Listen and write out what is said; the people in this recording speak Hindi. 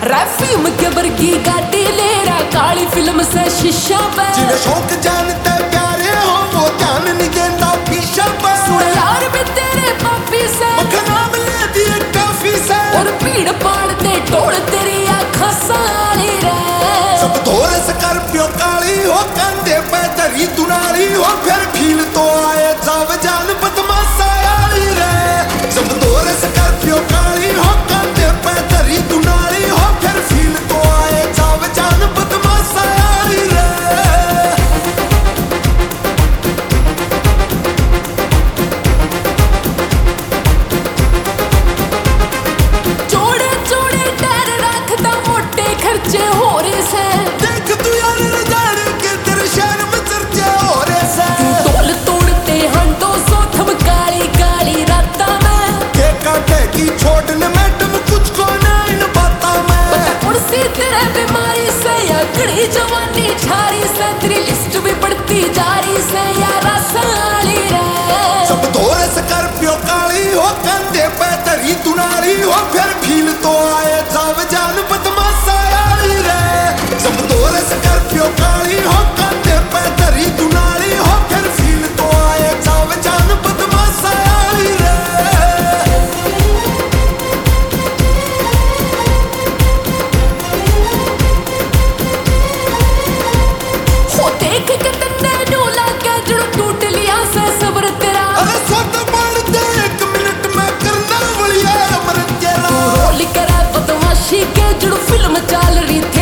रैफीम के वर्गी गाड़ी ले रहा काली फिल्म से शीशा पे जिन्हें शौक जानते प्यारे हो वो ध्यान नहीं देता पीछा पे सुन यार भी तेरे पापी से नाम ले दिए काफी से और भीड़ पाड़ दे टोल तेरी आँखों साली रे सब धोर स्कॉर्पियो काली हो कंधे पे धरी दुनाली हो फिर फील तो आए जाव जान बदमाशा आली रे सब धोर स्कॉर्पियो काली हो कंधे पे धरी दुनाली हो फिर फील तो आए जाव जान बदमाशा आली रे जोड़े जोड़े डर रखता मोटे खर्चे हो रहे से देख तू यार रजाड़ के तेरे शहर में चर्चा हो रहे से तोल तोड़ते हम 200 थम काली काली राता में के काटे की छोड़ने मैडम कुछ को नहीं न पता मैं पता कुर्सी तेरे बीमारी से या घड़ी जवानी छारी से तेरी लिस्ट भी बढ़ती जा रही से यारा साली रे सब धोरे स्कॉर्पियो काली हो कंधे पे धरी दुनाली हो फिर फील तो आए जाव जान बदमाशा आली रे सब धोरे स्कॉर्पियो काली हो कंधे पे धरी दुनाली हो फिर फील तो आए जाव जान बदमाशा आली रे हो देख के तन्ने डोला के जड़ टूट लिया से सब्र तेरा अरे सोत मार दे 1 मिनट में करना वलिया अमर तेरा रोल करा बदमाशी के जड़ फिल्म चल रही थी